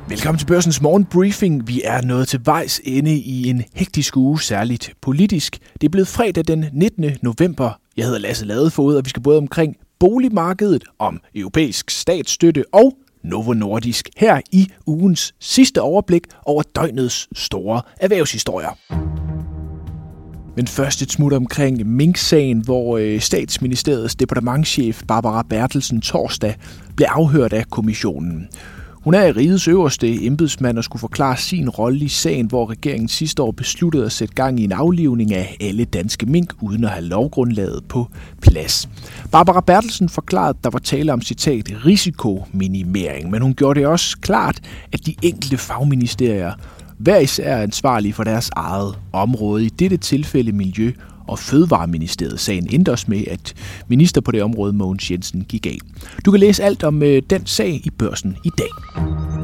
Velkommen til Børsens morgenbriefing. Vi er nået til vejs ende i en hektisk uge, særligt politisk. Det er blevet fredag den 19. november. Jeg hedder Lasse Ladefoged, og vi skal både omkring boligmarkedet, om europæisk statsstøtte og Novo Nordisk her i ugens sidste overblik over døgnets store erhvervshistorier. Men først et smut omkring Mink-sagen, hvor Statsministeriets departementschef Barbara Bertelsen torsdag blev afhørt af kommissionen. Hun er rigets øverste embedsmand og skulle forklare sin rolle i sagen, hvor regeringen sidste år besluttede at sætte gang i en aflivning af alle danske mink, uden at have lovgrundlaget på plads. Barbara Bertelsen forklarede, at der var tale om, citat, risikominimering, men hun gjorde det også klart, at de enkelte fagministerier hver især er ansvarlige for deres eget område, i dette tilfælde Miljø- og Fødevareministeriet. Sagen endte også med, at minister på det område, Mogens Jensen, gik af. Du kan læse alt om den sag i Børsen i dag.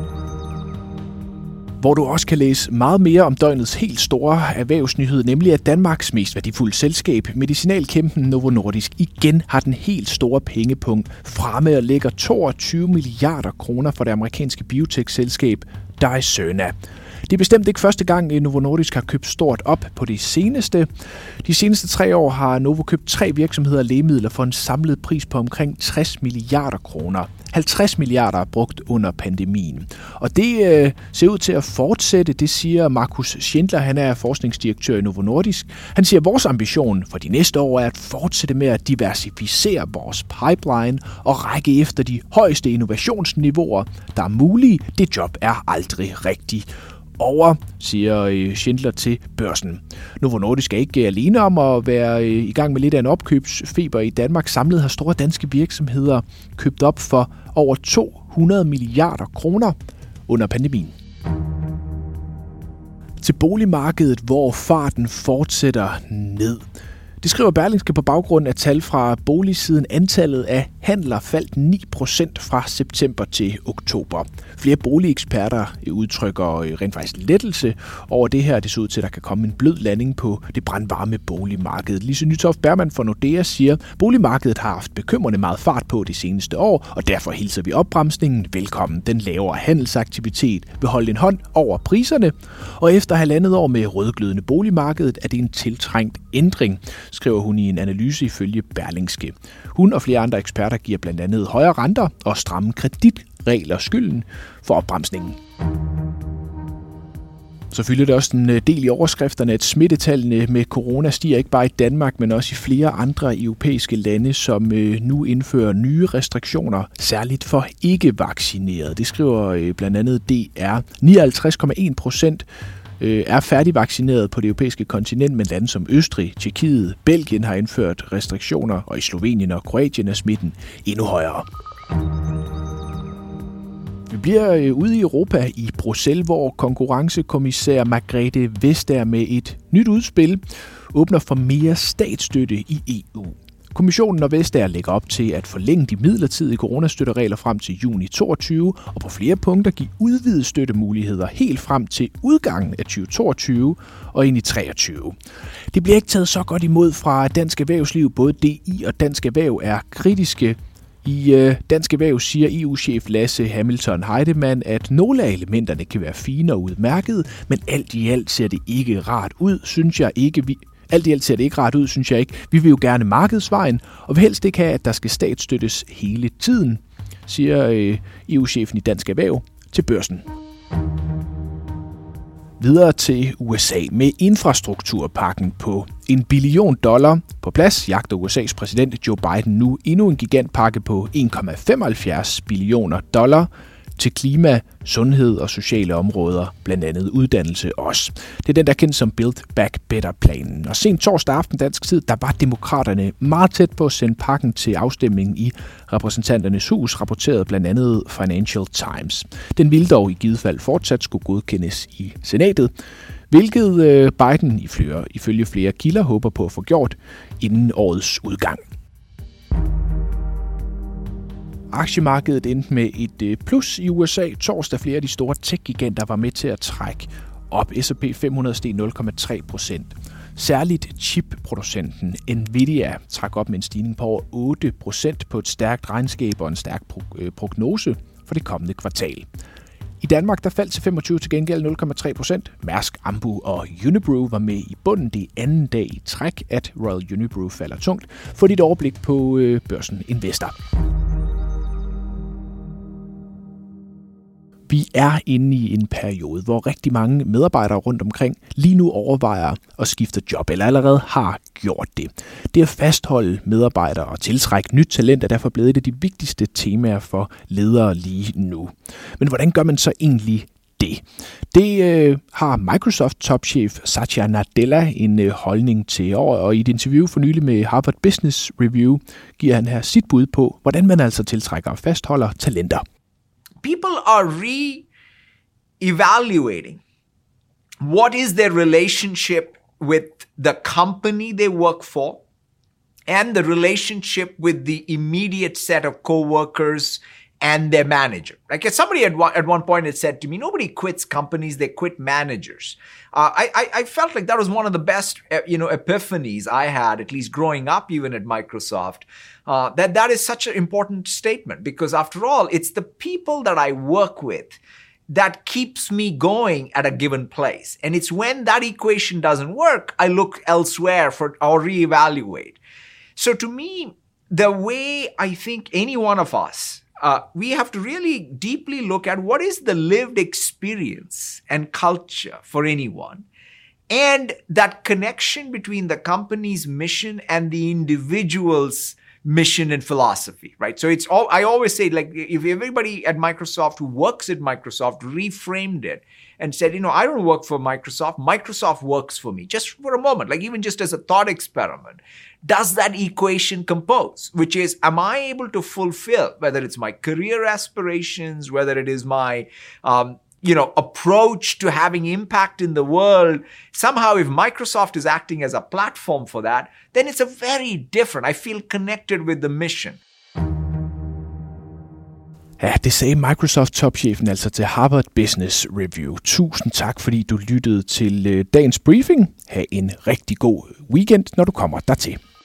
Hvor du også kan læse meget mere om døgnets helt store erhvervsnyhed, nemlig at Danmarks mest værdifulde selskab, medicinalkæmpen Novo Nordisk, igen har den helt store pengepunkt fremme og lægger 22 milliarder kroner for det amerikanske biotech-selskab Dicerna. Det er bestemt ikke første gang, Novo Nordisk har købt stort op på det seneste. De seneste 3 år har Novo købt 3 virksomheder af lægemidler for en samlet pris på omkring 60 milliarder kroner. 50 milliarder er brugt under pandemien. Og det ser ud til at fortsætte, det siger Markus Schindler, han er forskningsdirektør i Novo Nordisk. Han siger, at vores ambition for de næste år er at fortsætte med at diversificere vores pipeline og række efter de højeste innovationsniveauer, der er mulige. Det job er aldrig rigtigt over, siger Schindler til Børsen. Novo Nordisk er ikke alene om at være i gang med lidt af en opkøbsfeber i Danmark. Samlet har store danske virksomheder købt op for over 200 milliarder kroner under pandemien. Til boligmarkedet, hvor farten fortsætter ned. Det skriver Berlingske på baggrund af tal fra boligsiden. Antallet af handler faldt 9% fra september til oktober. Flere boligeksperter udtrykker rent faktisk lettelse over det her. Det ser ud til, at der kan komme en blød landing på det brandvarme boligmarked. Lise Nytoft Bergmann fra Nordea siger, at boligmarkedet har haft bekymrende meget fart på det seneste år, og derfor hilser vi opbremsningen velkommen. Den lavere handelsaktivitet vil holde en hånd over priserne, og efter 1,5 år med rødglødende boligmarkedet er det en tiltrængt ændring, skriver hun i en analyse ifølge Berlingske. Hun og flere andre eksperter giver blandt andet højere renter og stramme kreditregler skylden for opbremsningen. Så fylder det også en del i overskrifterne, at smittetallene med corona stiger ikke bare i Danmark, men også i flere andre europæiske lande, som nu indfører nye restriktioner, særligt for ikke-vaccinerede. Det skriver blandt andet DR. 59,1% er færdigvaccineret på det europæiske kontinent, men lande som Østrig, Tjekkiet, Belgien har indført restriktioner, og i Slovenien og Kroatien er smitten endnu højere. Vi bliver ude i Europa i Bruxelles, hvor konkurrencekommissær Margrethe Vestager med et nyt udspil åbner for mere statsstøtte i EU. Kommissionen og Vestager lægger op til at forlænge de midlertidige coronastøtteregler frem til juni 2022, og på flere punkter give udvidede støttemuligheder helt frem til udgangen af 2022 og ind i 2023. Det bliver ikke taget så godt imod fra Dansk Erhvervsliv. Både DI og Dansk Erhverv er kritiske. I Dansk Erhverv siger EU-chef Lasse Hamilton Heidemann, at nogle af elementerne kan være fine og udmærkede, men alt i alt ser det ikke rart ud, synes jeg ikke. Alt i alt ser det ikke rart ud, synes jeg ikke. Vi vil jo gerne markedsvejen, og vil helst ikke have, at der skal statsstøttes hele tiden, siger EU-chefen i Dansk Erhverv til Børsen. Videre til USA med infrastrukturpakken på $1 billion på plads. Jagter USA's præsident Joe Biden nu endnu en gigantpakke på $1,75 billioner til klima, sundhed og sociale områder, blandt andet uddannelse også. Det er den, der er kendt som Build Back Better-planen. Og sent torsdag aften dansk tid, der var demokraterne meget tæt på at sende pakken til afstemning i repræsentanternes hus, rapporterede blandt andet Financial Times. Den ville dog i givet fald fortsat skulle godkendes i senatet, hvilket Biden ifølge flere kilder håber på at få gjort inden årets udgang. Aktiemarkedet endte med et plus i USA. Torsdag flere af de store tech-giganter var med til at trække op. S&P 500 steg 0,3%. Særligt chipproducenten Nvidia trak op med en stigning på over 8% på et stærkt regnskab og en stærk prognose for det kommende kvartal. I Danmark der faldt til 25 til gengæld 0,3%. Mærsk, Ambu og Unibrew var med i bunden. Det anden dag i træk, at Royal Unibrew falder tungt. Få dit overblik på børsen Investor. Vi er inde i en periode, hvor rigtig mange medarbejdere rundt omkring lige nu overvejer at skifte job, eller allerede har gjort det. Det at fastholde medarbejdere og tiltrække nyt talent er derfor blevet et af de vigtigste temaer for ledere lige nu. Men hvordan gør man så egentlig det? Det har Microsoft topchef Satya Nadella en holdning til over, og i et interview for nylig med Harvard Business Review giver han her sit bud på, hvordan man altså tiltrækker og fastholder talenter. People are re-evaluating what is their relationship with the company they work for and the relationship with the immediate set of coworkers and their manager. Like somebody at one point had said to me, nobody quits companies, they quit managers. I felt like that was one of the best, epiphanies I had, at least growing up, even at Microsoft. That is such an important statement because after all, it's the people that I work with that keeps me going at a given place. And it's when that equation doesn't work, I look elsewhere or reevaluate. So to me, the way I think any one of us, we have to really deeply look at what is the lived experience and culture for anyone. And that connection between the company's mission and the individual's mission and philosophy, right? So it's all, I always say, like, if everybody at Microsoft who works at Microsoft reframed it and said, I don't work for Microsoft, Microsoft works for me, just for a moment, like even just as a thought experiment, does that equation compose? Which is, am I able to fulfill, whether it's my career aspirations, whether it is my, approach to having impact in the world. Somehow, if Microsoft is acting as a platform for that, then it's a very different. I feel connected with the mission. Ja, det sagde Microsoft-topchefen altså til Harvard Business Review. Tusind tak, fordi du lyttede til dagens briefing. Ha' en rigtig god weekend, når du kommer dertil.